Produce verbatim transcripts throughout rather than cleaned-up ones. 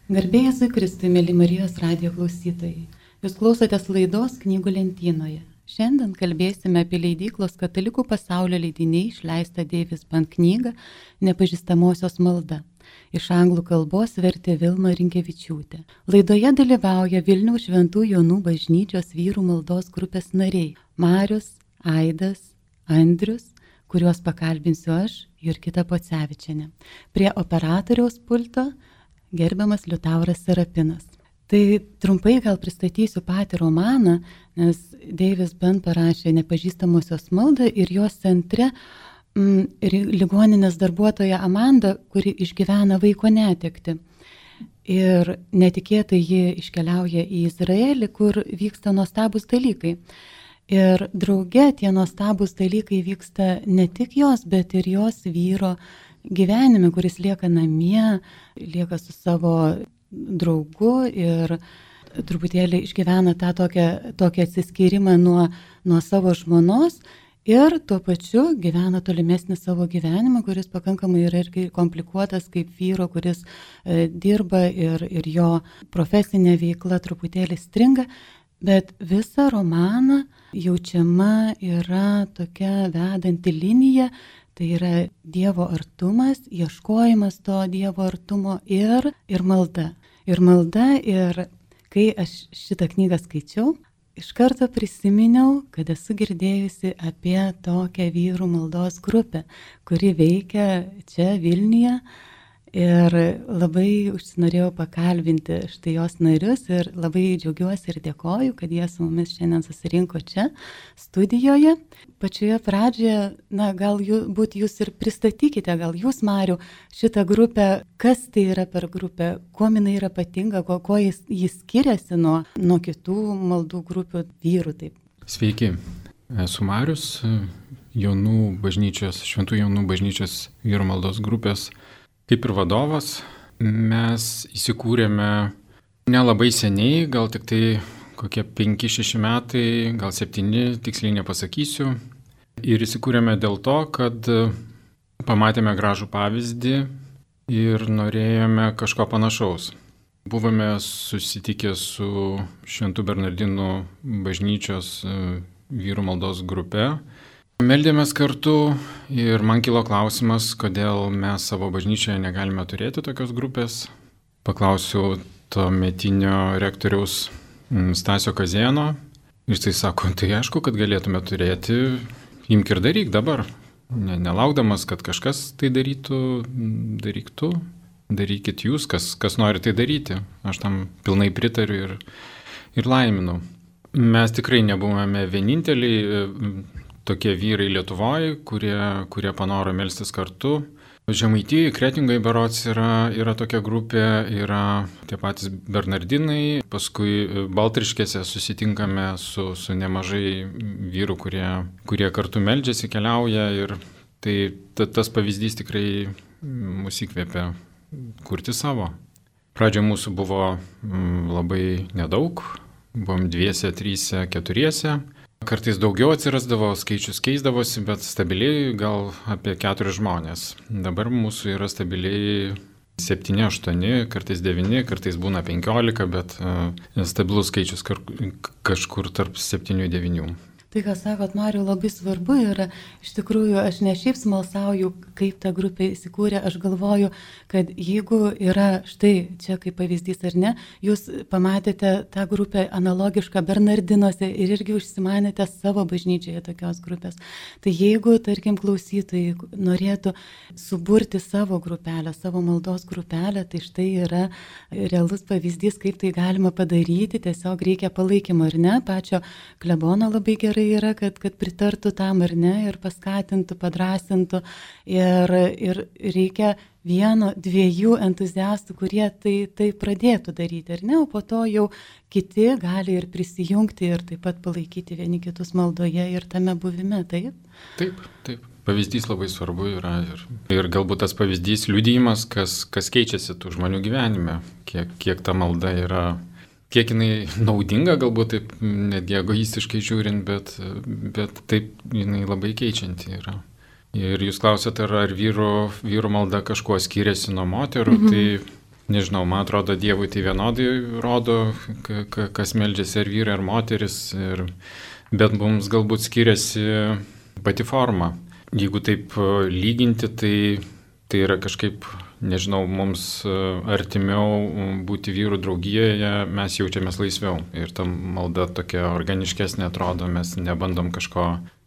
Garbė Jėzui Kristui, mėly Marijos radijo klausytojai. Jūs klausotės laidos Knygų lentynoje. Šiandien kalbėsime apie leidyklos Katalikų pasaulio leidiniai išleistą Deivis Band knygą Nepažįstamosios malda. Iš anglų kalbos vertė Vilma Rinkevičiūtė. Laidoje dalyvauja Vilniaus Šventų Jonų bažnyčios vyrų maldos grupės nariai Marius, Aidas, Andrius, kuriuos pakalbinsiu aš, Jurgita Pocevičienė. Prie operatoriaus pulto gerbiamas Liutauras Serapinas. Tai trumpai gal pristatysiu patį romaną, nes Deivis Band parašė Nepažįstamosios maldą ir jos centre mm, ligoninės darbuotoja Amanda, kuri išgyvena vaiko netekti. Ir netikėtai ji iškeliauja į Izraelį, kur vyksta nuostabus dalykai. Ir drauge tie nuostabus dalykai vyksta ne tik jos, bet ir jos vyro gyvenime, kuris lieka namie, lieka su savo draugu ir truputėlį išgyvena tą tokią, tokią atsiskyrimą nuo, nuo savo žmonos ir tuo pačiu gyvena tolimesnį savo gyvenimą, kuris pakankamai yra irgi komplikuotas kaip vyro, kuris e, dirba ir, ir jo profesinė veikla truputėlį stringa, bet visą romaną jaučiama yra tokia vedanti linija. Tai yra Dievo artumas, ieškojimas to Dievo artumo ir, ir malda. Ir malda, ir kai aš šitą knygą skaičiau, iš karto prisiminiau, kad esu girdėjusi apie tokią vyrų maldos grupę, kuri veikia čia Vilniuje. Ir labai užsinorėjau pakalbinti štai jos narius ir labai džiaugiuosi ir dėkoju, kad jie su mumis šiandien susirinko čia studijoje. Pačioje pradžioje, na gal jūs, būt jūs ir pristatykite, gal jūs, Mariu, šitą grupę, kas tai yra per grupę, kuo jinai yra ypatinga, kuo, kuo jis, jis skiriasi nuo, nuo kitų maldų grupių vyrų. Taip. Sveiki, esu Marius, Jonų bažnyčios, Šventų Jonų bažnyčios vyrų maldos grupės. Kaip ir vadovas, mes įsikūrėme nelabai seniai, gal tik tai kokie penki šeši metai, gal septyni, tiksliai nepasakysiu. Ir įsikūrėme dėl to, kad pamatėme gražų pavyzdį ir norėjome kažko panašaus. Buvome susitikę su Šventų Bernardinų bažnyčios vyrų maldos grupe. Meldėmės kartu ir man kilo klausimas, kodėl mes savo bažnyčioje negalime turėti tokios grupės. Paklausiau tuometinio rektoriaus Stasio Kazėno ir jisai sako, tai aišku, kad galėtume turėti, imk ir daryk dabar. Ne, nelaukdamas, kad kažkas tai darytų, daryk tu, darykit jūs, kas, kas nori tai daryti. Aš tam pilnai pritariu ir, ir laiminu. Mes tikrai nebuvome vieninteliai tokie vyrai Lietuvoje, kurie, kurie panoro melstis kartu. Žemaitijoje, Kretingoje berods yra, yra tokia grupė, yra tie patys Bernardinai. Paskui Baltriškėse susitinkame su, su nemažai vyrų, kurie, kurie kartu meldžiasi, keliauja. Ir tai ta, tas pavyzdys tikrai mus įkvėpė kurti savo. Pradžioje mūsų buvo mm, labai nedaug, buvom dviese, tryse, keturiese. Kartais daugiau atsirasdavo, skaičius keisdavosi, bet stabiliai gal apie keturis žmonės. Dabar mūsų yra stabiliai septyni, aštuoni, kartais devyni, kartais būna penkiolika, bet uh, stabilus skaičius kažkur tarp septynių ir devynių. Tai, ką sakot, Mariu, labai svarbu yra, iš tikrųjų, aš ne šiaip smalsauju, kaip ta grupė įsikūrė, aš galvoju, kad jeigu yra, štai čia kaip pavyzdys ar ne, jūs pamatėte tą grupę analogišką Bernardinuose ir irgi užsimanėte savo bažnyčioje tokios grupės. Tai jeigu, tarkim, klausytojai norėtų suburti savo grupelę, savo maldos grupelę, tai štai yra realus pavyzdys, kaip tai galima padaryti, tiesiog reikia palaikymo, ar ne, pačio klebono labai gerai yra, kad, kad pritartų tam ar ne ir paskatintų, padrasintų ir, ir reikia vieno, dviejų entuziastų, kurie tai, tai pradėtų daryti, ar ne, o po to jau kiti gali ir prisijungti ir taip pat palaikyti vieni kitus maldoje ir tame buvime, taip? Taip, taip. Pavyzdys labai svarbu yra ir, ir galbūt tas pavyzdys liudijimas, kas, kas keičiasi tų žmonių gyvenime, kiek, kiek ta malda yra. Kiek jinai naudinga, galbūt taip netgi egoistiškai žiūrint, bet, bet taip jinai labai keičianti yra. Ir jūs klausėte, ar, ar vyru, vyru malda kažkuo skiriasi nuo moterų, mhm. tai nežinau, man atrodo, Dievui tai vienodai rodo, kas meldžiasi, ar vyrai, ar moteris, ir, bet mums galbūt skiriasi pati forma. Jeigu taip lyginti, tai, tai yra kažkaip, nežinau, mums artimiau būti vyrų draugijoje, mes jaučiamės laisviau. Ir ta malda tokia organiškesnė atrodo, mes nebandom kažko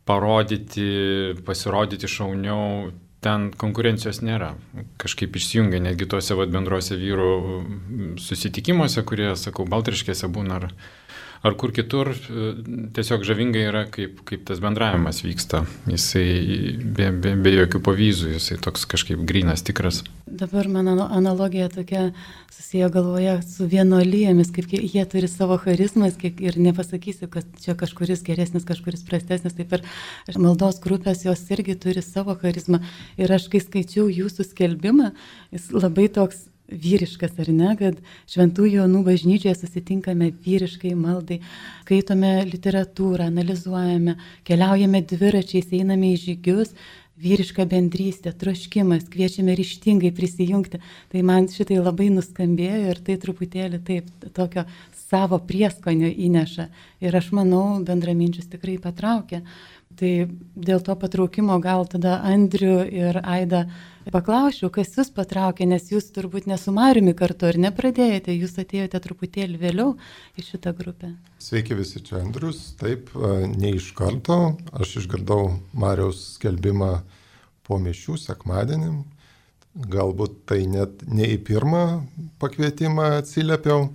parodyti, pasirodyti šauniau. Ten konkurencijos nėra. Kažkaip išsijungia netgi tuose vat, bendruose vyrų susitikimuose, kurie, sakau, Baltriškėse būna ar, ar kur kitur, tiesiog žavingai yra, kaip, kaip tas bendravimas vyksta. Jisai be, be, be jokių pavyzdžių, jisai toks kažkaip grynas, tikras. Dabar mano analogija tokia susiję galvoje su vienuolijomis, kaip jie turi savo charizmas, kiek ir nepasakysiu, kad čia kažkuris geresnis, kažkuris prastesnis, taip ir maldos grupės jos irgi turi savo charizmą. Ir aš kai skaičiau jūsų skelbimą, jis labai toks vyriškas, ar ne, kad Šventų Jonų bažnyčioje susitinkame vyriškai maldai, skaitome literatūrą, analizuojame, keliaujame dviračiais, einame į žygius, vyriška bendrystė, troškimas, kviečiame ryžtingai prisijungti. Tai man šitai labai nuskambėjo ir tai truputėlį taip tokio savo prieskonio įneša. Ir aš manau, bendraminčius tikrai patraukia. Tai dėl to patraukimo gal tada Andrių ir Aidą paklausiu, kas jūs patraukė, nes jūs turbūt ne su Mariumi kartu ar nepradėjote, jūs atėjote truputėlį vėliau į šitą grupę. Sveiki visi, čia Andrius. Taip, ne iš karto. Aš išgirdau Mariaus skelbimą po mišių sekmadienį. Galbūt tai net ne į pirmą pakvietimą atsiliepiau,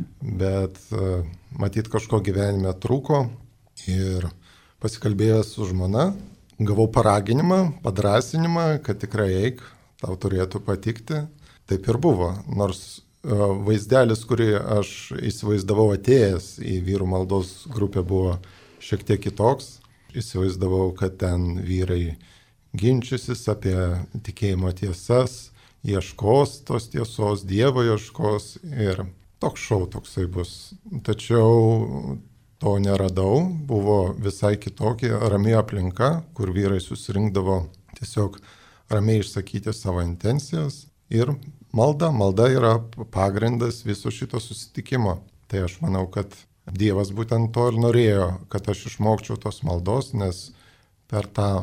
bet matyt kažko gyvenime trūko ir pasikalbėjęs su žmona, gavau paraginimą, padrasinimą, kad tikrai eik, tau turėtų patikti. Taip ir buvo, nors vaizdelis, kurį aš įsivaizdavau atėjęs į vyrų maldos grupę, buvo šiek tiek kitoks. Įsivaizdavau, kad ten vyrai ginčysis apie tikėjimo tiesas, ieškos tos tiesos, Dievo ieškos ir toks šou toksai bus. Tačiau to neradau, buvo visai kitokia rami aplinka, kur vyrai susirinkdavo tiesiog ramiai išsakyti savo intencijas ir malda, malda yra pagrindas viso šito susitikimo. Tai aš manau, kad Dievas būtent to ir norėjo, kad aš išmokčiau tos maldos, nes per tą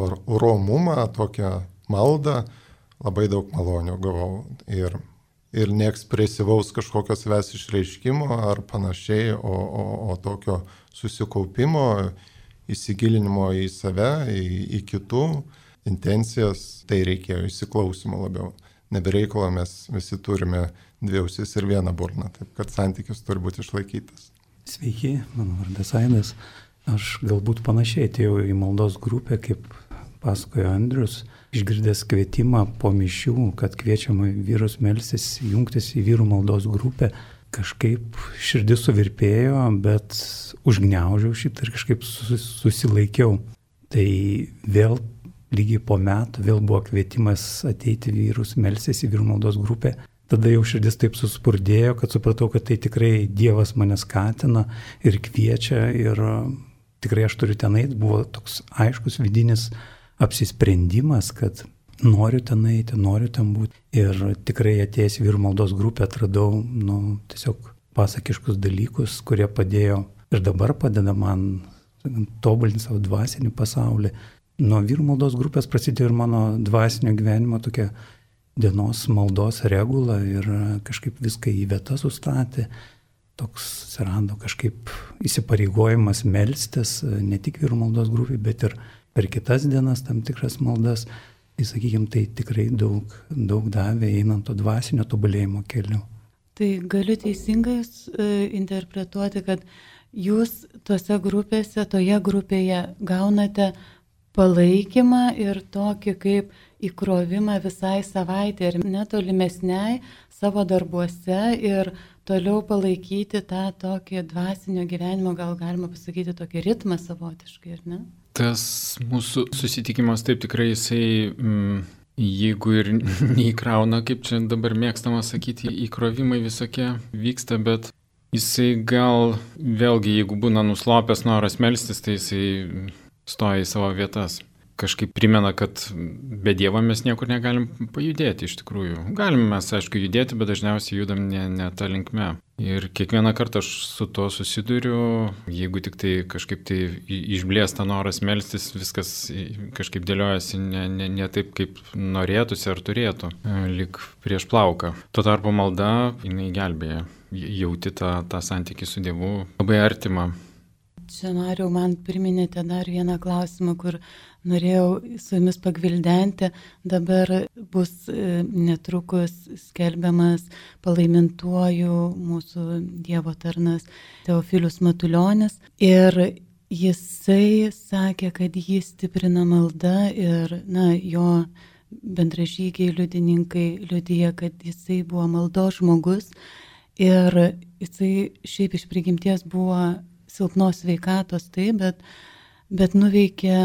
romumą, tokią maldą labai daug malonių gavau ir ir neekspresyvaus kažkokios savęs išreiškimo ar panašiai, o, o, o tokio susikaupimo, įsigilinimo į save, į, į kitų intencijas, tai reikėjo įsiklausimo labiau. Nebereikalo mes visi turime dvi ausis ir vieną burną, taip kad santykis turi būti išlaikytas. Sveiki, mano vardas Aidas. Aš galbūt panašiai atėjau į maldos grupę, kaip pasakojo Andrius, išgirdęs kvietimą po mišių, kad kviečiama vyrus melstis, jungtis į vyrų maldos grupę. Kažkaip širdis suvirpėjo, bet užgniaužiau šitą ir kažkaip susilaikiau. Tai vėl lygiai po metų vėl buvo kvietimas ateiti vyrus melstis į vyrų maldos grupę. Tada jau širdis taip suspurdėjo, kad supratau, kad tai tikrai Dievas mane skatina ir kviečia ir tikrai aš turiu ten eiti. Buvo toks aiškus vidinis apsisprendimas, kad noriu ten eiti, noriu ten būti. Ir tikrai atėjęs vyrų maldos grupę atradau nu, tiesiog pasakiškus dalykus, kurie padėjo ir dabar padeda man tobulinti savo dvasinį pasaulį. Nuo vyrų maldos grupės prasidėjo ir mano dvasinio gyvenimo tokia dienos maldos regula ir kažkaip viską į vietą sustatė. Toks atsirado kažkaip įsipareigojimas melstis, ne tik vyrų maldos grupė, bet ir per kitas dienas tam tikras maldas. Tai sakykime, tai tikrai daug, daug davė einant to dvasinio tobulėjimo keliu. Tai galiu teisingai e, interpretuoti, kad jūs tose grupėse, toje grupėje gaunate palaikymą ir tokį kaip įkrovimą visai savaitė ir netolimesniai savo darbuose ir toliau palaikyti tą tokį dvasinio gyvenimo, gal galima pasakyti, tokį ritmą savotiškai, ar ne? Tas mūsų susitikimas taip tikrai jisai, mm, jeigu ir neįkrauna, kaip čia dabar mėgstama sakyti, įkrovimai visokie vyksta, bet jisai gal vėlgi, jeigu būna nuslopęs noras melstis, tai jisai stoja į savo vietas. kažkaip primena, kad be Dievo mes niekur negalim pajudėti iš tikrųjų. Galim mes, aišku, judėti, bet dažniausiai judam ne, ne tą linkme. Ir kiekvieną kartą aš su to susiduriu, jeigu tik tai kažkaip tai išblėsta noras melstis, viskas kažkaip dėliojasi ne, ne, ne taip, kaip norėtųsi ar turėtų, lyg prieš plauką. Tuo tarpu malda, jinai gelbėja, jauti tą, tą santykį su Dievu labai artimą. Čia, Mariau, man priminėte dar vieną klausimą, kur norėjau su jumis pagvildenti. Dabar bus netrukus skelbiamas palaimintuoju mūsų Dievo tarnas Teofilius Matulionis. Ir jisai sakė, kad jį stiprina malda ir na, jo bendražygiai liudininkai liudija, kad jisai buvo maldos žmogus. Ir jisai šiaip iš prigimties buvo silpnos sveikatos, taip, bet, bet nuveikė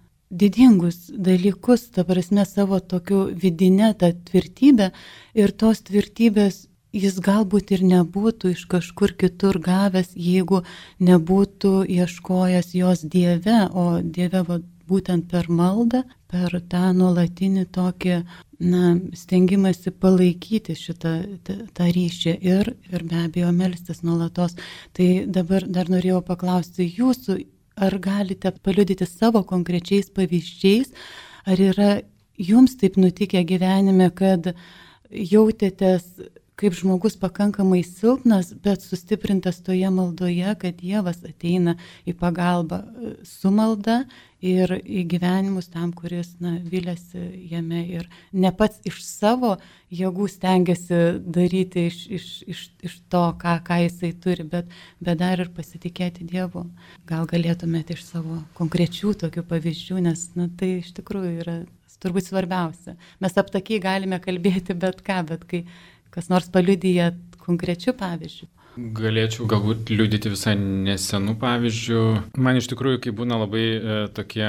didingus dalykus, ta prasme savo tokiu vidinę tą tvirtybę ir tos tvirtybės jis galbūt ir nebūtų iš kažkur kitur gavęs, jeigu nebūtų ieškojęs jos Dieve, o Dieve va, būtent per maldą, per tą nuolatinį tokį na, stengimąsi palaikyti šitą tą, tą ryšį ir, ir be abejo melstis nuolatos. Tai dabar dar norėjau paklausti jūsų, ar galite paliudyti savo konkrečiais pavyzdžiais, ar yra jums taip nutikę gyvenime, kad jautėtės kaip žmogus pakankamai silpnas, bet sustiprintas toje maldoje, kad Dievas ateina į pagalbą su malda ir į gyvenimus tam, kuris na, viliasi jame ir ne pats iš savo jėgų stengiasi daryti iš, iš, iš, iš to, ką, ką jisai turi, bet, bet dar ir pasitikėti Dievu. Gal galėtumėte iš savo konkrečių tokių pavyzdžių, nes na, tai iš tikrųjų yra turbūt svarbiausia. Mes aptakiai galime kalbėti bet ką, bet kai kas nors paliudyja konkrečių pavyzdžių. Galėčiau galbūt liudyti visai nesenų pavyzdžių. Man iš tikrųjų, kai būna labai e, tokie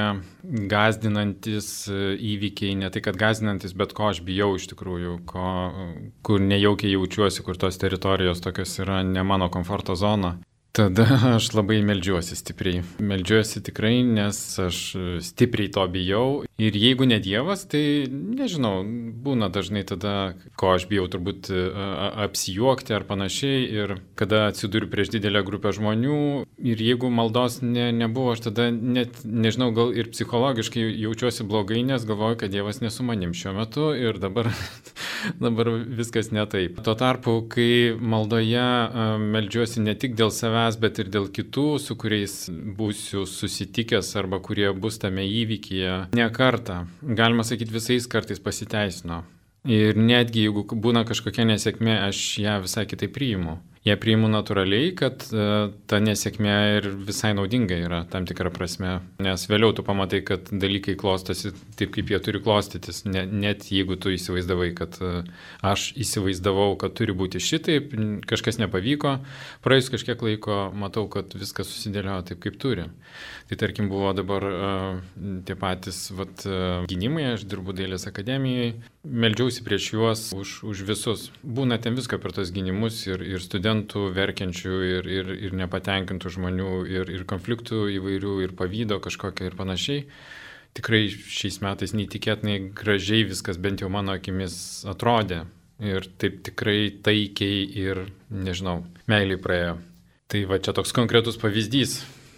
gąsdinantis e, įvykiai, ne tai kad gąsdinantis, bet ko aš bijau iš tikrųjų, ko, kur nejaukiai jaučiuosi, kur tos teritorijos tokios yra ne mano komforto zona. Tada aš labai meldžiuosi stipriai. Meldžiuosi tikrai, nes aš stipriai to bijau. Ir jeigu ne Dievas, tai nežinau, būna dažnai tada, ko aš bijau turbūt apsijuokti ar panašiai. Ir kada atsiduriu prieš didelę grupę žmonių ir jeigu maldos ne, nebuvo, aš tada net, nežinau, gal ir psichologiškai jaučiuosi blogai, nes galvoju, kad Dievas ne su manim šiuo metu ir dabar, dabar viskas ne taip. Tuo tarpu, kai maldoje meldžiuosi ne tik dėl savęs, bet ir dėl kitų, su kuriais būsiu susitikęs arba kurie bus tame įvykyje ne kartą. Galima sakyti, visais kartais pasiteisino. Ir netgi jeigu būna kažkokia nesėkmė, aš ją visai kitaip priimu. Jie priimu natūraliai, kad uh, ta nesėkmė ir visai naudinga yra tam tikrą prasme, nes vėliau tu pamatai, kad dalykai klostosi taip, kaip jie turi klostytis, ne, net jeigu tu įsivaizdavai, kad uh, aš įsivaizdavau, kad turi būti šitaip, kažkas nepavyko, praėjus kažkiek laiko matau, kad viskas susidėliojo taip, kaip turi. Tai tarkim buvo dabar uh, tie patys vat, uh, gynimai, aš dirbu Dailės akademijai, meldžiausi prieš juos už, už visus. Būna ten visko per tos gynimus ir, ir studentų verkiančių ir, ir, ir nepatenkintų žmonių ir, ir konfliktų įvairių ir pavydo kažkokia ir panašiai. Tikrai šiais metais neįtikėtinai gražiai viskas bent jau mano akimis atrodė ir taip tikrai taikiai ir, nežinau, meiliai praėjo. Tai va čia toks konkretus pavyzdys.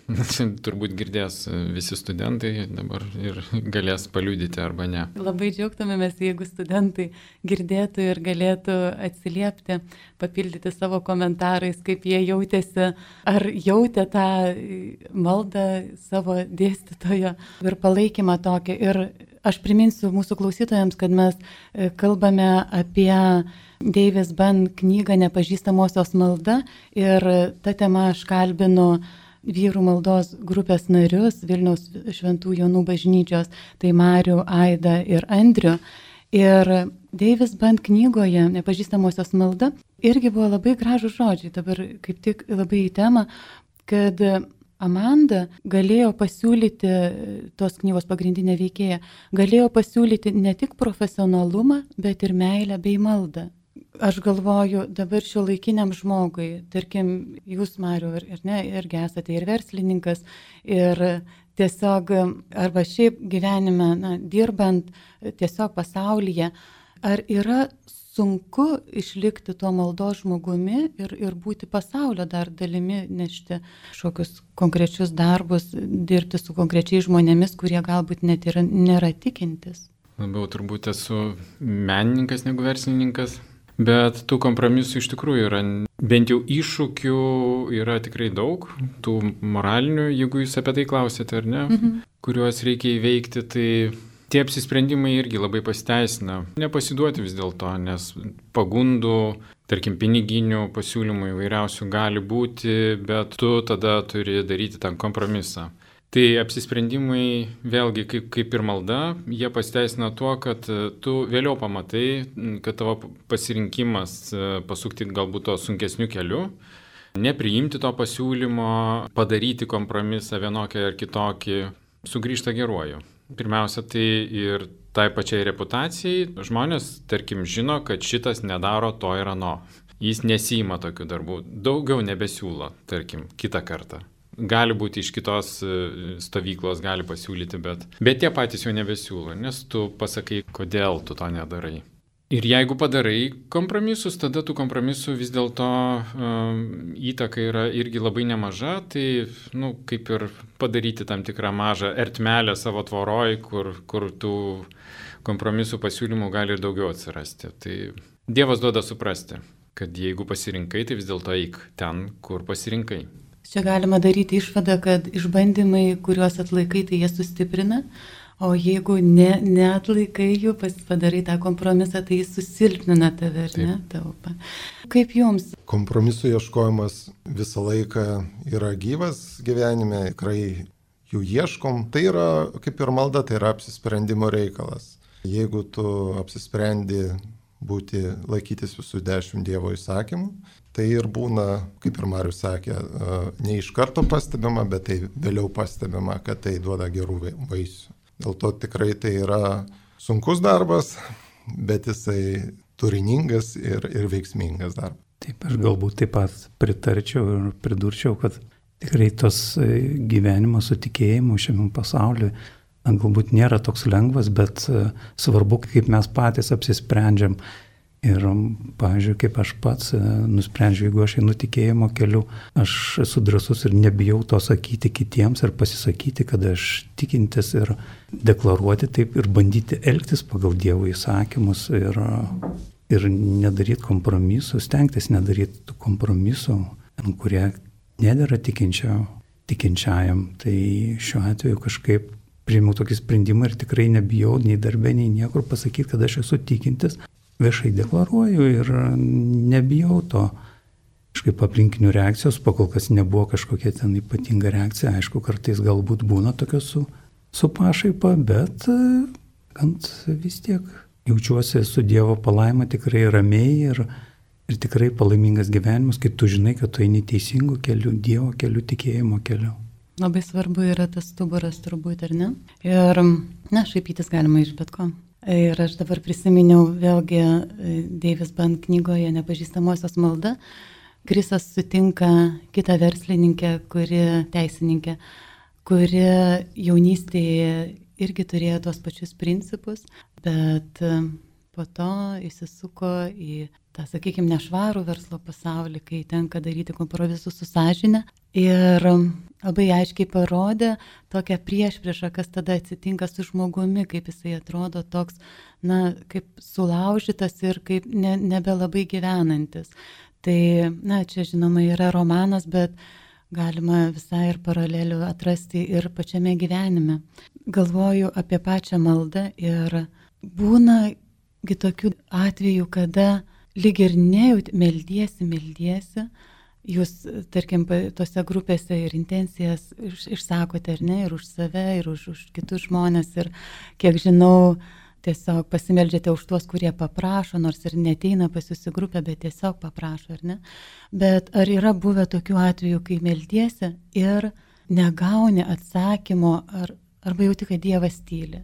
Turbūt girdės visi studentai dabar ir galės paliudyti arba ne. Labai džiaugtumėmės, jeigu studentai girdėtų ir galėtų atsiliepti, papildyti savo komentarais, kaip jie jautėsi, ar jautė tą maldą savo dėstytojo ir palaikymą tokį. Ir aš priminsiu mūsų klausytojams, kad mes kalbame apie Davis Bunn knygą Nepažįstamosios malda ir tą temą aš kalbinu vyrų maldos grupės narius Vilniaus Šventų Jonų bažnyčios, tai Marių, Aidą ir Andrių. Ir Davis Bunn knygoje Nepažįstamosios malda irgi buvo labai gražūs žodžiai, dabar kaip tik labai į temą, kad Amanda galėjo pasiūlyti, tos knygos pagrindinė veikėja, galėjo pasiūlyti ne tik profesionalumą, bet ir meilę bei maldą. Aš galvoju, dabar šio laikiniam žmogui, tarkim, jūs, Mariau, ir, ir ne, irgi esate ir verslininkas, ir tiesiog, arba šiaip gyvenime, na, dirbant tiesiog pasaulyje, ar yra sunku išlikti tuo maldos žmogumi ir, ir būti pasaulio dar dalimi, nešti kažkokius konkrečius darbus, dirbti su konkrečiais žmonėmis, kurie galbūt net ir nėra tikintis? Labiau turbūt esu menininkas negu verslininkas. Bet tų kompromisų iš tikrųjų yra, bent jau iššūkių yra tikrai daug, tų moralinių, jeigu jūs apie tai klausėte ar ne, mhm. kuriuos reikia įveikti, tai tie apsisprendimai irgi labai pasiteisina. Nepasiduoti vis dėlto, nes pagundų, tarkim, piniginių pasiūlymų įvairiausių gali būti, bet tu tada turi daryti tą kompromisą. Tai apsisprendimai vėlgi kaip, kaip ir malda, jie pasiteisina tuo, kad tu vėliau pamatai, kad tavo pasirinkimas pasukti galbūt to sunkesniu keliu, nepriimti to pasiūlymo, padaryti kompromisą vienokį ar kitokį, sugrįžta geruoju. Pirmiausia, tai ir tai pačiai reputacijai žmonės, tarkim, žino, kad šitas nedaro to ir ano. Jis nesiima tokių darbų, daugiau nebesiūlo, tarkim, kitą kartą. Gali būti iš kitos stovyklos, gali pasiūlyti, bet, bet tie patys jau nebesiūlo, nes tu pasakai, kodėl tu to nedarai. Ir jeigu padarai kompromisus, tada tų kompromisų vis dėlto um, įtaka yra irgi labai nemaža, tai, nu, kaip ir padaryti tam tikrą mažą ertmelę savo tvoroj, kur, kur tų kompromisų pasiūlymų gali ir daugiau atsirasti. Tai Dievas duoda suprasti, kad jeigu pasirinkai, tai vis dėlto eik ten, kur pasirinkai. Čia galima daryti išvadą, kad išbandymai, kuriuos atlaikai, tai jie sustiprina, o jeigu ne, neatlaikai jų, padarai tą kompromisą, tai jis susilpnina tave, ar ne? Taupa. Kaip jums? Kompromisų ieškojimas visą laiką yra gyvas gyvenime, tikrai jų ieškom. Tai yra, kaip ir malda, tai yra apsisprendimo reikalas. Jeigu tu apsisprendi būti, laikytis visų dešimt Dievo įsakymų, tai ir būna, kaip ir Marius sakė, ne iš karto pastebima, bet tai vėliau pastebima, kad tai duoda gerų vaisių. Dėl to tikrai tai yra sunkus darbas, bet jisai turiningas ir, ir veiksmingas darbas. Taip, aš galbūt taip pat pritarčiau ir pridurčiau, kad tikrai tos gyvenimo su tikėjimu šiame pasaulyje galbūt nėra toks lengvas, bet svarbu, kaip mes patys apsisprendžiam. Ir, pavyzdžiui, kaip aš pats nusprendžiu, jeigu aš einu tikėjimo keliu, aš esu drąsus ir nebijau to sakyti kitiems ir pasisakyti, kad aš tikintis ir deklaruoti taip ir bandyti elgtis pagal Dievo įsakymus ir, ir nedaryti kompromisų, stengtis nedaryti tų kompromisų, kurie nedėra tikinčio, tikinčiajam. Tai šiuo atveju kažkaip priėmiau tokį sprendimą ir tikrai nebijau nei darbė, nei niekur pasakyti, kad aš esu tikintis. Viešai deklaruoju ir nebijau to kažkaip aplinkinių reakcijos, pakol kas nebuvo kažkokia ten ypatinga reakcija. Aišku, kartais galbūt būna tokios su, su pašaipa, bet ant vis tiek jaučiuosi su Dievo palaima tikrai ramiai ir, ir tikrai palaimingas gyvenimas, kai tu žinai, kad tu eini teisingų kelių, Dievo kelių, tikėjimo kelių. Labai svarbu yra tas stuburas turbūt, ar ne? Ir, na, šaipytis galima iš bet ko. Ir aš dabar prisiminiau vėlgi Davis Band knygoje Nepažįstamosios malda. Krisas sutinka kitą verslininkę, kuri teisininkė, kuri jaunystėje irgi turėjo tos pačius principus, bet po to įsisuko į tą, sakykime, nešvarų verslo pasaulį, kai tenka daryti kompromisus su sąžine. Ir labai aiškiai parodė tokią priešpriešą, kas tada atsitinka su žmogumi, kaip jisai atrodo toks, na, kaip sulaužytas ir kaip ne, nebelabai gyvenantis. Tai, na, čia žinoma yra romanas, bet galima visai ir paralelių atrasti ir pačiame gyvenime. Galvoju apie pačią maldą ir būna tokių atvejų, kada lyg ir nejaut, meldiesi, meldiesi, jūs, tarkim, tose grupėse ir intencijas iš, išsakote, ar ne, ir už save, ir už, už kitus žmonės, ir kiek žinau, tiesiog pasimeldžiate už tuos, kurie paprašo, nors ir neteina pas jūsų grupę, bet tiesiog paprašo, ar ne. Bet ar yra buvę tokių atvejų, kai meldiesi ir negauni atsakymo, ar arba jauti, kad Dievas tyli.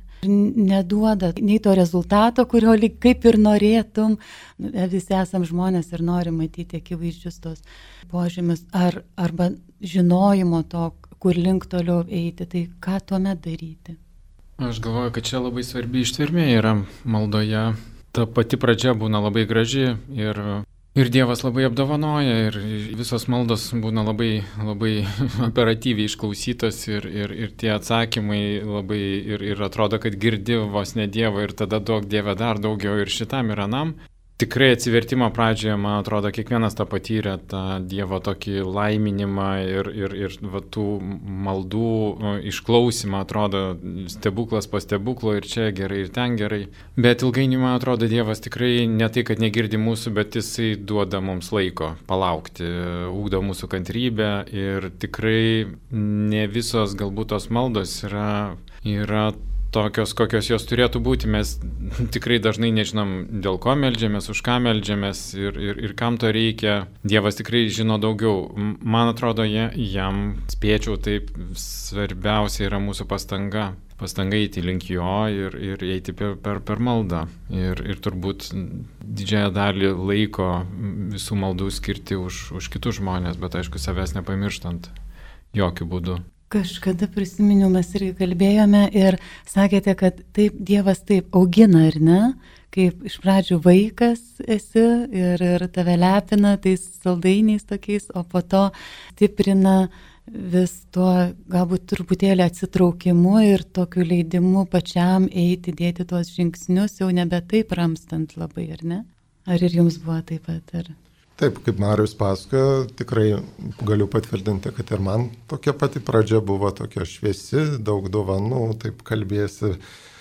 Neduoda nei to rezultato, kurio lyg kaip ir norėtum, visi esam žmonės ir norim matyti akivaizdžius tos požymius, ar, arba žinojimo to, kur link toliau eiti, tai ką tuomet daryti? Aš galvoju, kad čia labai svarbi ištvermė yra maldoje. Ta pati pradžia būna labai graži ir Ir Dievas labai apdovanoja ir visos maldos būna labai, labai operatyviai išklausytos ir, ir, ir tie atsakymai labai ir, ir atrodo, kad girdi vos ne Dievą ir tada duok Dieve dar daugiau ir šitam ir anam. Tikrai atsivertimo pradžioje, man atrodo, kiekvienas tą patyrė, tą Dievo tokį laiminimą ir, ir, ir va, tų maldų išklausimą, atrodo, stebuklas po stebuklo ir čia gerai ir ten gerai. Bet ilgainiui, man atrodo, Dievas tikrai ne tai, kad negirdi mūsų, bet jisai duoda mums laiko palaukti, ugdo mūsų kantrybę ir tikrai ne visos galbūt tos maldos yra, yra tokios, kokios jos turėtų būti. Mes tikrai dažnai nežinom, dėl ko meldžiamės, už ką meldžiamės ir, ir, ir kam to reikia. Dievas tikrai žino daugiau. Man atrodo, jam spėčiau taip, svarbiausia yra mūsų pastanga. Pastanga eiti link jo ir, ir eiti per, per, per maldą. Ir, ir turbūt didžiąją dalį laiko visų maldų skirti už, už kitus žmonės, bet aišku, savęs nepamirštant jokių būdų. Kažkada prisiminiau, mes irgi kalbėjome ir sakėte, kad taip, Dievas taip augina, ar ne? Kaip iš pradžių vaikas esi ir, ir tave lepina tais saldainiais tokiais, o po to stiprina vis tuo galbūt truputėlį atsitraukimu ir tokiu leidimu pačiam eiti, dėti tuos žingsnius, jau nebe taip ramstant labai, ar ne? Ar ir jums buvo taip pat? Ar... Taip, kaip Marius pasakojo, tikrai galiu patvirtinti, kad ir man tokia pati pradžia buvo tokia šviesi, daug dovanų, taip kalbėsi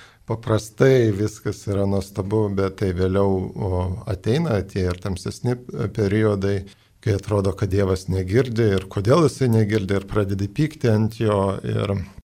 paprastai, viskas yra nuostabu, bet tai vėliau ateina tie ir tamsesni periodai, kai atrodo, kad Dievas negirdi ir kodėl jisai negirdi ir pradedi pykti ant jo. Ir...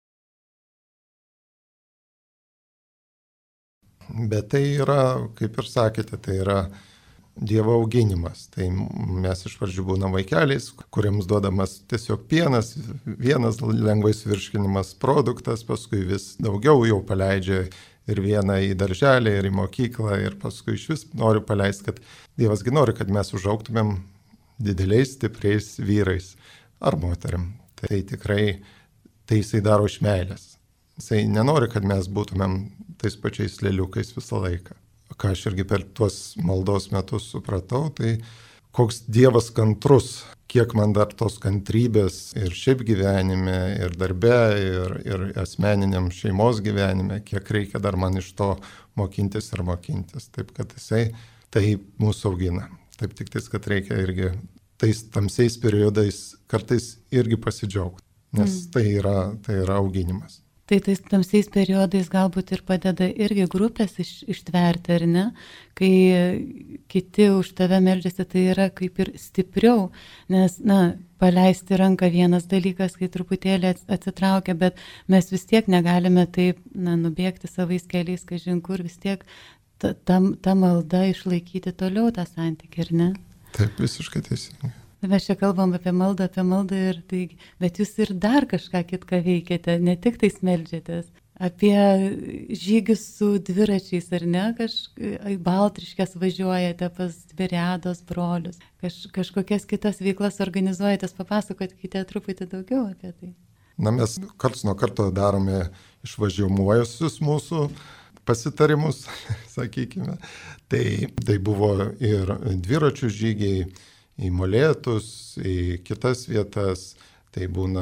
Bet tai yra, kaip ir sakėte, tai yra Dievo auginimas. Tai mes iš pradžių būna vaikeliais, kuriems duodamas tiesiog pienas, vienas lengvai suvirškinimas produktas, paskui vis daugiau jau paleidžia ir vieną į darželį, ir į mokyklą, ir paskui iš vis noriu paleisti, kad Dievasgi nori, kad mes užaugtumėm dideliais, stipriais vyrais ar moterim. Tai tikrai tai jisai daro iš meilės. Jisai nenori, kad mes būtumėm tais pačiais lėliukais visą laiką. Ką aš irgi per tuos maldos metus supratau, tai koks Dievas kantrus, kiek man dar tos kantrybės ir šiaip gyvenime, ir darbe, ir, ir asmeniniam šeimos gyvenime, kiek reikia dar man iš to mokintis ir mokintis. Taip, kad jisai tai mūsų augina. Taip tik tais, kad reikia irgi tais tamsiais periodais kartais irgi pasidžiaugti, nes mm. tai, yra, tai yra auginimas. Tai tais tamsiais periodais galbūt ir padeda irgi grupės iš, ištverti, ar ne? Kai kiti už tave meldžiasi, tai yra kaip ir stipriau, nes, na, paleisti ranką vienas dalykas, kai truputėlį atsitraukia, bet mes vis tiek negalime taip, na, nubėgti savais keliais, kažin kur, vis tiek ta, ta, ta malda išlaikyti toliau tą santykį, ar ne? Taip, visiškai teisingai. Mes čia kalbam apie maldą, apie maldą, ir tai, bet jūs ir dar kažką kitką veikiate, ne tik tais meldžiatės. Apie žygius su dviračiais, ar ne, kažkaip Baltriškės važiuojate pas Tveriados brolius, Kaž, kažkokias kitas veiklas organizuojatės, papasakokite truputį daugiau apie tai. Na, mes karts nuo karto darome išvažiuojamuosius mūsų pasitarimus, sakykime. Tai, tai buvo ir dviračių žygiai, į Molėtus, į kitas vietas, tai būna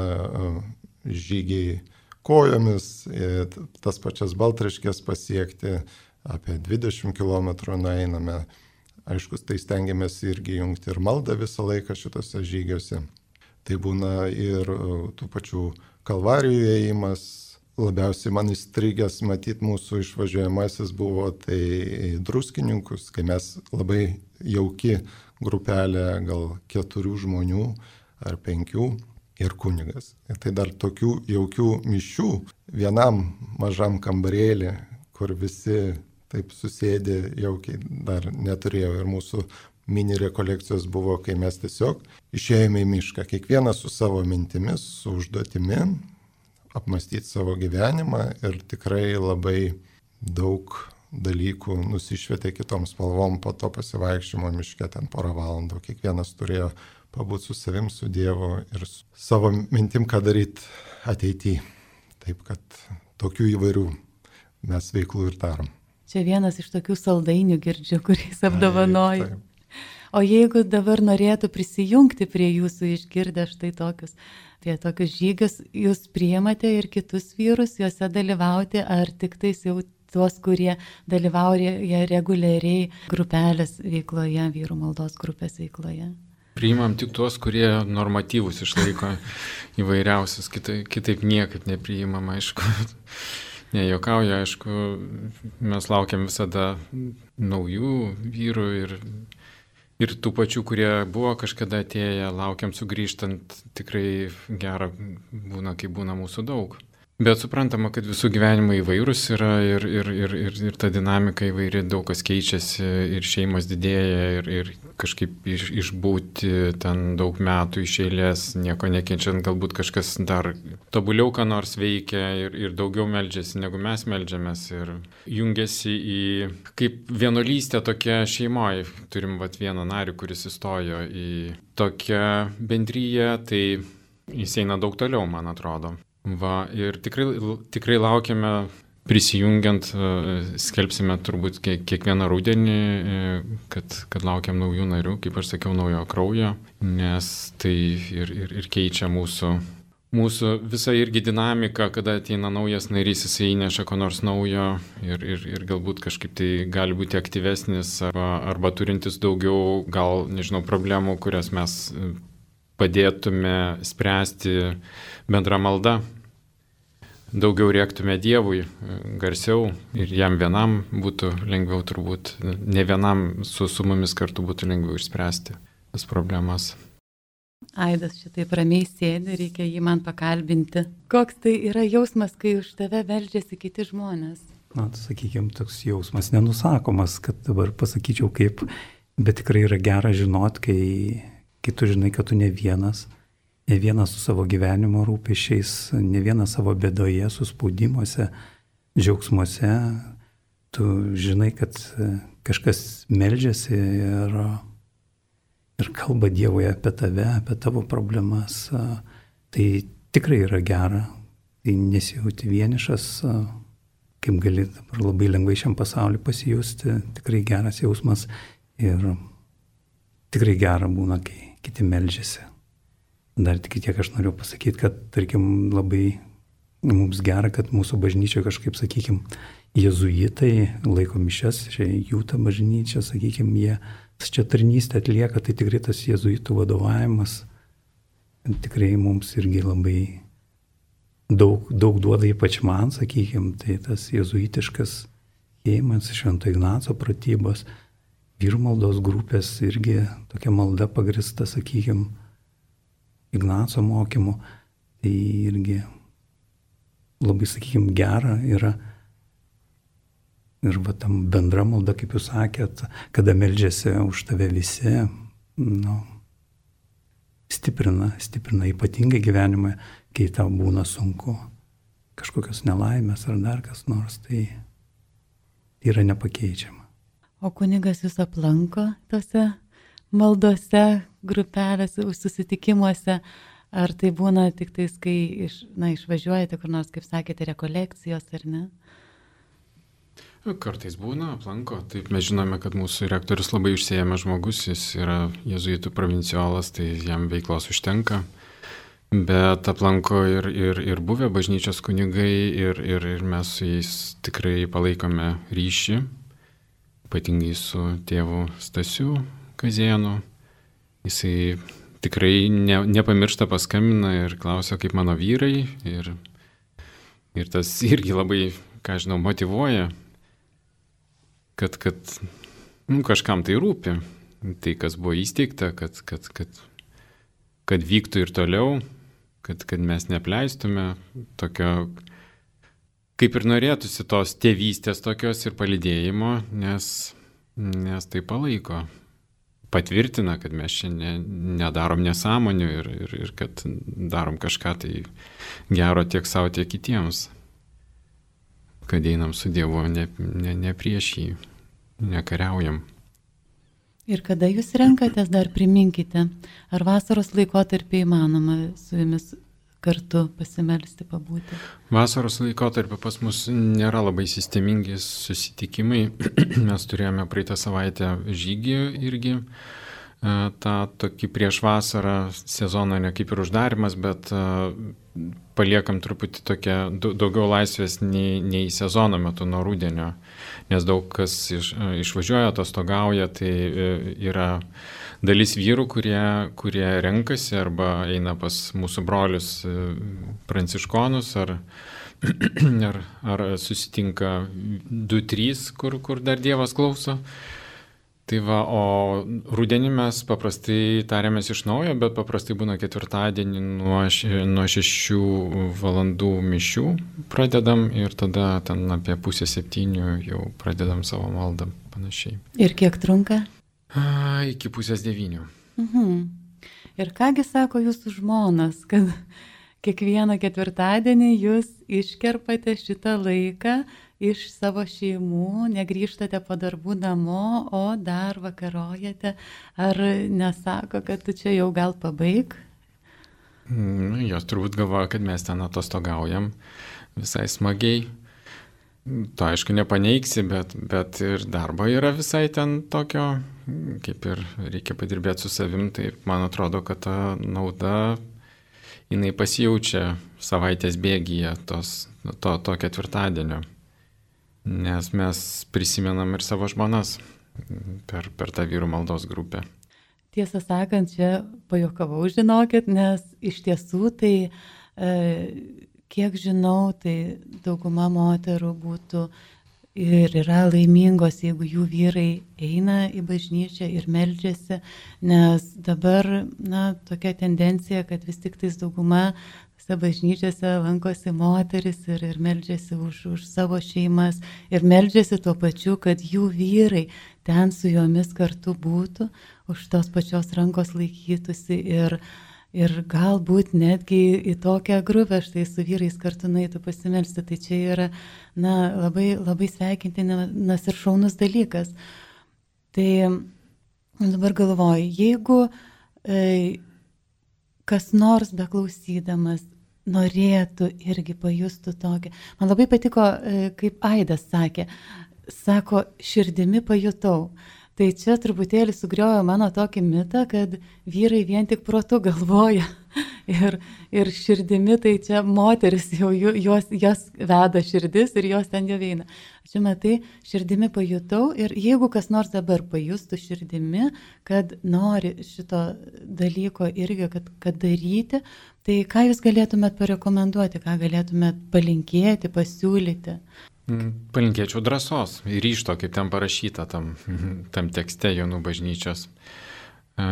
žygiai kojomis, tas pačias Baltriškės pasiekti, apie dvidešimt kilometrų nueiname. Aišku, tai stengiamės irgi jungti ir maldą visą laiką šitose žygiuose. Tai būna ir tų pačių kalvarijų ėjimas. Labiausiai man įstrigęs matyti mūsų išvažiuojamasis buvo tai Druskininkus, kai mes labai jauki grupelė, gal keturių žmonių ar penkių ir kunigas. Ir tai dar tokių jaukių mišių vienam mažam kambarėlį, kur visi taip susėdė jaukiai, dar neturėjau. Ir mūsų mini rekolekcijos buvo, kai mes tiesiog išėjome į mišką, kiekvienas su savo mintimis, su užduotimi, apmastyti savo gyvenimą ir tikrai labai daug dalykų nusišvietė kitom spalvom po to pasivaikščiojimo miške ten porą valandų. Kiekvienas turėjo pabūti su savim, su Dievu ir su savo mintim, ką daryti ateityje. Taip kad tokių įvairių mes veiklų ir darom. Čia vienas iš tokių saldainių girdžiu, kuriais apdovanoju. Taip, taip. O jeigu dabar norėtų prisijungti prie jūsų išgirdę štai tokius, apie tokius žygius, jūs priimate ir kitus vyrus, juose dalyvauti, ar tik tais jau tuos, kurie dalyvauja reguliariai grupelės veikloje, vyrų maldos grupės veikloje? Priimam tik tuos, kurie normatyvus išlaiko įvairiausius, kitaip, kitaip niekaip nepriimam, aišku. Ne, juokauju, aišku, mes laukiam visada naujų vyrų ir Ir tų pačių, kurie buvo kažkada atėję, laukiam sugrįžtant, tikrai gera būna, kai būna mūsų daug. Bet suprantama, kad visų gyvenimai įvairūs yra ir, ir, ir, ir, ir ta dinamika įvairi, daug kas keičiasi ir šeimos didėja ir, ir kažkaip iš, išbūti ten daug metų iš eilės, nieko nekeičiant, galbūt kažkas dar tobuliau ką nors veikia ir, ir daugiau meldžiasi, negu mes meldžiamės ir jungiasi į kaip vienuolystė tokia šeimoje. Turim vat vieną narį, kuris įstojo į tokią bendryją, tai jis eina daug toliau, man atrodo. Va, ir tikrai, tikrai laukiame prisijungiant, skelbsime turbūt kiekvieną rudenį, kad, kad laukiam naujų narių, kaip aš sakiau, naujo kraujo, nes tai ir, ir, ir keičia mūsų, mūsų visą irgi dinamiką, kada ateina naujas narys, jis įneša ko nors naujo ir, ir, ir galbūt kažkaip tai gali būti aktyvesnis arba, arba turintis daugiau, gal, nežinau, problemų, kurias mes padėtume spręsti bendrą maldą. Daugiau rėktume Dievui, garsiau ir jam vienam būtų lengviau turbūt, ne vienam su, su mumis kartu būtų lengviau išspręsti tas problemas. Aidas šitaip ramiai sėdi, reikia jį man pakalbinti. Koks tai yra jausmas, kai už tave meldžiasi kiti žmonės? Na, sakykime, toks jausmas nenusakomas, kad dabar pasakyčiau kaip, bet tikrai yra gera žinot, kai, kai tu žinai, kad tu ne vienas. Ne vienas su savo gyvenimo rūpesčiais, ne vienas savo bėdoje, suspaudimuose, džiaugsmuose. Tu žinai, kad kažkas meldžiasi ir, ir kalba Dievui apie tave, apie tavo problemas. Tai tikrai yra gera. Tai nesijauti vienišas, kaip gali dabar labai lengvai šiam pasauliu pasijusti. Tikrai geras jausmas ir tikrai gera būna, kai kiti meldžiasi. Dar tik tiek aš noriu pasakyti, kad, tarkim, labai mums gera, kad mūsų bažnyčioje kažkaip, sakykime, jėzuitai laiko mišias, čia jų ta bažnyčia, sakykime, jie čia tarnystę atlieka, tai tikrai tas jėzuitų vadovavimas tikrai mums irgi labai daug, daug duoda, ypač man, sakykime, tai tas jėzuitiškas ėjimas, Švento Ignaco pratybos, vyrų maldos grupės irgi tokia malda pagrįsta, sakykime, Ignaco mokymu, tai irgi labai, sakykime, gera yra. Ir va tam bendra malda, kaip jūs sakėt, kada meldžiasi už tave visi, nu, stiprina, stiprina ypatingai gyvenimą, kai tau būna sunku, kažkokios nelaimės ar dar kas nors, tai yra nepakeičiama. O kunigas jūs aplanko tose maldose, grupelėse, susitikimuose, ar tai būna tik tais, kai iš, na, išvažiuojate kur nors, kaip sakėte, rekolekcijos, ar ne? Kartais būna, aplanko. Taip, mes žinome, kad mūsų rektorius labai užsiėmęs žmogus, jis yra jėzuitų provincijolas, tai jam veiklos užtenka. Bet aplanko ir, ir, ir buvę bažnyčios kunigai ir, ir, ir mes su jais tikrai palaikome ryšį, ypatingai su tėvu Stasiu Kazėnu. Jisai tikrai ne, nepamiršta, paskambina ir klausia, kaip mano vyrai. Ir, ir tas irgi labai, ką žinau, motyvuoja, kad, kad nu, kažkam tai rūpi. Tai, kas buvo įsteigta, kad, kad, kad, kad vyktų ir toliau, kad, kad mes neapleistume tokio, kaip ir norėtųsi tos tėvystės tokios ir palydėjimo, nes, nes tai palaiko. patvirtina, kad mes čia ne, nedarom nesąmonių ir, ir, ir kad darom kažką tai gero tiek savo, tiek kitiems. Kad einam su Dievu ne, ne, ne prieš jį, nekariaujam. Ir kada jūs renkatės, dar priminkite, ar vasaros laikotarpį įmanoma su jumis kartu pasimelsti, pabūti? Vasaros laikotarpį pas mus nėra labai sistemingi susitikimai. Mes turėjome praeitą savaitę žygį irgi, tą tokį prieš vasarą sezoną, ne kaip ir uždarimas, bet paliekam truputį tokia daugiau laisvės nei, nei sezono metu nuo rudenio, nes daug kas iš, išvažiuoja, atostogauja, tai yra dalis vyrų, kurie, kurie renkasi arba eina pas mūsų brolius pranciškonus ar, ar, ar susitinka du trys, kur, kur dar Dievas klauso. Tai va, o rudenį mes paprastai tariamės iš naujo, bet paprastai būna ketvirtadienį nuo, nuo šešių valandų mišių pradedam ir tada ten apie pusę septynių jau pradedam savo maldą panašiai. Ir kiek trunka? A, iki pusės devynių. Mhm. Ir kągi sako jūsų žmonas, kad kiekvieną ketvirtadienį jūs iškerpate šitą laiką iš savo šeimų, negrįžtate po darbų namo, o dar vakarojate. Ar nesako, kad tu čia jau gal pabaig? Mm, jos turbūt galvoja, kad mes ten atostogaujam visai smagiai. To aišku nepaneigsi, bet, bet ir darbo yra visai ten tokio, kaip ir reikia padirbėti su savim, tai man atrodo, kad ta nauda, jinai pasijaučia savaitės bėgyje tos, to, to ketvirtadienio. Nes mes prisimenam ir savo žmonas per, per tą vyrų maldos grupę. Tiesą sakant, čia pajokavau, žinokit, nes iš tiesų tai, e, kiek žinau, tai dauguma moterų būtų ir yra laimingos, jeigu jų vyrai eina į bažnyčią ir meldžiasi, nes dabar, na, tokia tendencija, kad vis tik tais dauguma bažnyčiose lankosi moteris ir, ir meldžiasi už, už savo šeimas ir meldžiasi tuo pačiu, kad jų vyrai ten su jomis kartu būtų, už tos pačios rankos laikytųsi ir, ir galbūt netgi į tokią grupę štai su vyrais kartu nueitų pasimelsti. Tai čia yra, na, labai, labai sveikintinas ir šaunus dalykas. Tai dabar galvoju, jeigu e, kas nors beklausydamas norėtų irgi pajustų tokį. Man labai patiko, kaip Aidas sakė, sako, širdimi pajutau. Tai čia truputėlį sugriojo mano tokį mitą, kad vyrai vien tik protu galvoja ir, ir širdimi, tai čia moteris jau jos, jos veda širdis ir jos ten jau eina. Čia matai, širdimi pajutau ir jeigu kas nors dabar pajustų širdimi, kad nori šito dalyko irgi, kad, kad daryti, tai ką jūs galėtumėt parekomenduoti, ką galėtumėt palinkėti, pasiūlyti? Palinkėčiau drąsos ir ryžto, kaip ten parašyta tam, tam tekste Jonų bažnyčios. E,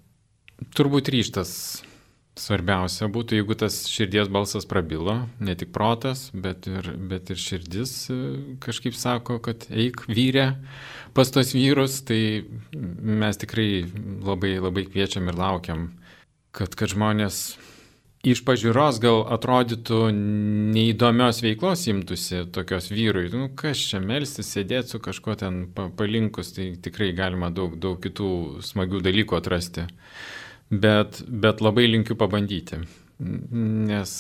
turbūt ryžtas svarbiausia būtų, jeigu tas širdies balsas prabilo, ne tik protas, bet ir, bet ir širdis kažkaip sako, kad eik vyrė pas tos vyrus, tai mes tikrai labai, labai kviečiam ir laukiam, kad, kad žmonės iš pažiūros gal atrodytų neįdomios veiklos imtųsi tokios vyrui. Nu, kas čia melstis, sėdėti su kažkuo ten palinkus, tai tikrai galima daug, daug kitų smagių dalykų atrasti. Bet, bet labai linkiu pabandyti, nes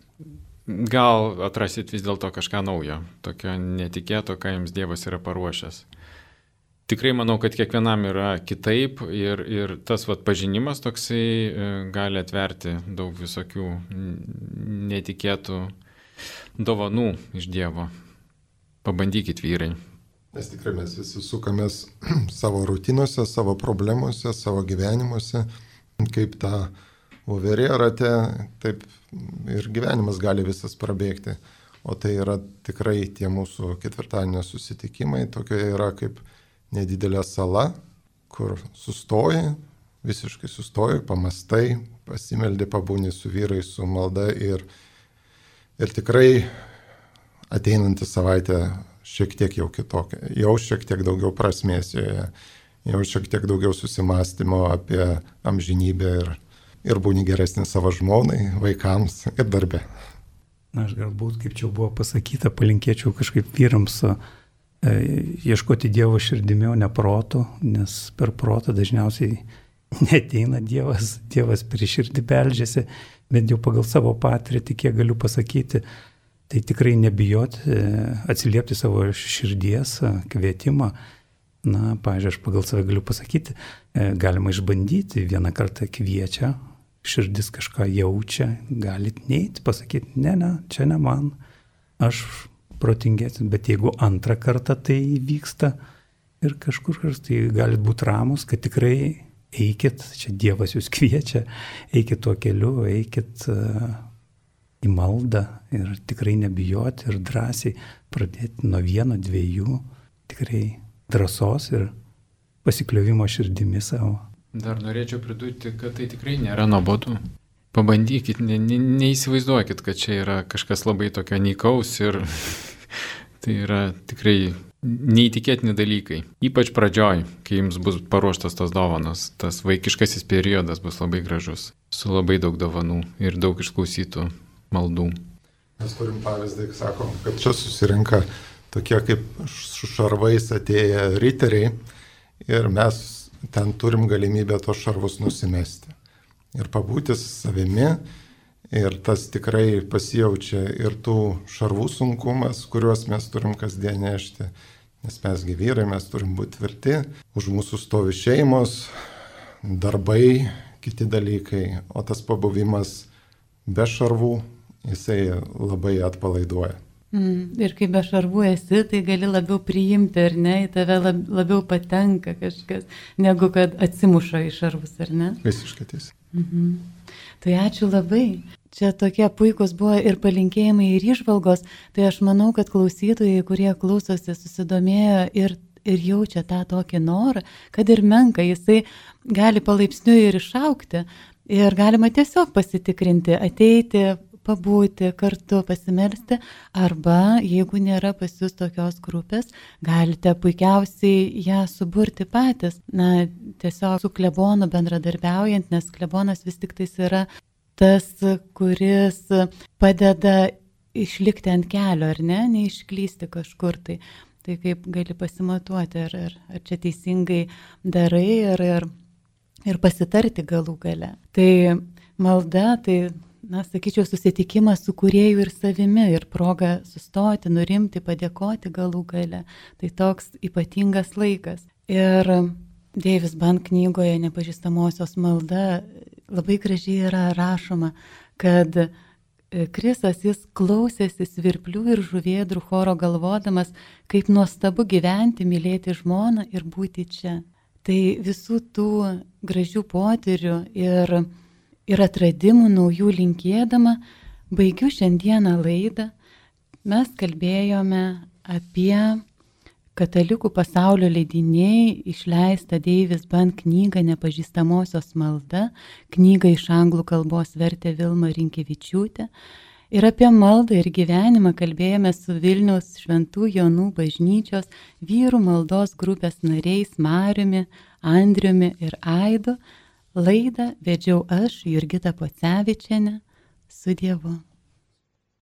gal atrasit vis dėlto kažką naujo, tokio netikėto, ką jums Dievas yra paruošęs. Tikrai manau, kad kiekvienam yra kitaip ir, ir tas vat, pažinimas toksai gali atverti daug visokių netikėtų dovanų iš Dievo. Pabandykit, vyrai. Nes tikrai mes visi sukamės savo rutinose, savo problemuose, savo gyvenimuose, kaip tą voverė rate, taip ir gyvenimas gali visas prabėgti. O tai yra tikrai tie mūsų ketvirtadienio susitikimai, tokia yra kaip nedidelė sala, kur sustoji, visiškai sustoji, pamastai, pasimeldi, pabūni su vyrais, su malda ir, ir tikrai ateinantį savaitę šiek tiek jau kitokia, jau šiek tiek daugiau prasmės joje. jau šiek tiek daugiau susimastymo apie amžinybę ir, ir būni geresnis savo žmonai, vaikams ir darbe. Na, aš galbūt, kaip čia buvo pasakyta, palinkėčiau kažkaip vyrams e, ieškoti Dievo širdimi, o ne proto, nes per protą dažniausiai neteina Dievas, Dievas prie širdį beldžiasi, bent jau pagal savo patirtį, kiek galiu pasakyti, tai tikrai nebijoti, atsiliepti savo širdies kvietimą. Na, pavyzdžiui, aš pagal save galiu pasakyti, galima išbandyti, vieną kartą kviečia, širdis kažką jaučia, galit neiti, pasakyti, ne, ne, čia ne man, aš protingesnis, bet jeigu antrą kartą tai vyksta ir kažkur, tai galit būti ramus, kad tikrai eikit, čia Dievas jūs kviečia, eikit tuo keliu, eikit uh, į maldą ir tikrai nebijoti ir drąsiai pradėti nuo vieno, dviejų, tikrai drąsos ir pasikliovimo širdimi savo. Dar norėčiau pridurti, kad tai tikrai nėra nuobodu. Pabandykit, ne, ne, neįsivaizduokit, kad čia yra kažkas labai tokio nykaus ir tai yra tikrai neįtikėtini dalykai. Ypač pradžioj, kai jums bus paruoštas tos dovanos, tas vaikiškasis periodas bus labai gražus, su labai daug dovanų ir daug išklausytų maldų. Mes turim pavyzdį, sakom, kad čia susirinka tokie kaip su šarvais atėję riteriai ir mes ten turim galimybę tos šarvus nusimesti ir pabūti savimi ir tas tikrai pasijaučia ir tų šarvų sunkumas, kuriuos mes turim kasdien nešti, nes mesgi vyrai, mes turim būti tvirti, už mūsų stovi šeimos, darbai, kiti dalykai, o tas pabuvimas be šarvų, jisai labai atpalaiduoja. Mm, ir kai be šarvų esi, tai gali labiau priimti, ar ne, į tave lab, labiau patenka kažkas, negu kad atsimuša į šarvus, ar ne? Visiškai teisai. Mhm. Tai ačiū labai. Čia tokie puikus buvo ir palinkėjimai, ir įžvalgos, tai aš manau, kad klausytojai, kurie klausosi, susidomėjo ir, ir jaučia tą tokį norą, kad ir menka, jisai gali palaipsniui ir išaukti ir galima tiesiog pasitikrinti, ateiti, pabūti kartu, pasimelsti, arba jeigu nėra pas jūs tokios grupės, galite puikiausiai ją suburti patys, na, tiesiog su klebonu bendradarbiaujant, nes klebonas vis tik tais yra tas, kuris padeda išlikti ant kelio, ar ne, neišklysti kažkur tai. Tai kaip gali pasimatuoti, ar, ar, ar čia teisingai darai ir, ir, ir pasitarti galų gale. Tai malda, tai, na, sakyčiau, susitikimas su kūrėju ir savimi ir proga sustoti, nurimti, padėkoti galų gale. Tai toks ypatingas laikas. Ir Davis Band knygoje Nepažįstamosios malda labai gražiai yra rašoma, kad Krisas jis klausėsi svirplių ir žuvėdrų choro galvodamas, kaip nuostabu gyventi, mylėti žmoną ir būti čia. Tai visų tų gražių potyrių ir, ir atradimų naujų linkėdama, baigiu šiandieną laidą. Mes kalbėjome apie Katalikų pasaulio leidiniai išleista Davis Band knygą Nepažįstamosios malda, knygą iš anglų kalbos vertė Vilma Rinkevičiūtė. Ir apie maldą ir gyvenimą kalbėjome su Vilniaus Šventų Jonų bažnyčios vyrų maldos grupės nariais Mariumi, Andriumi ir Aidu. Laidą vedžiau aš, Jurgita Pocevičienė, su Dievu.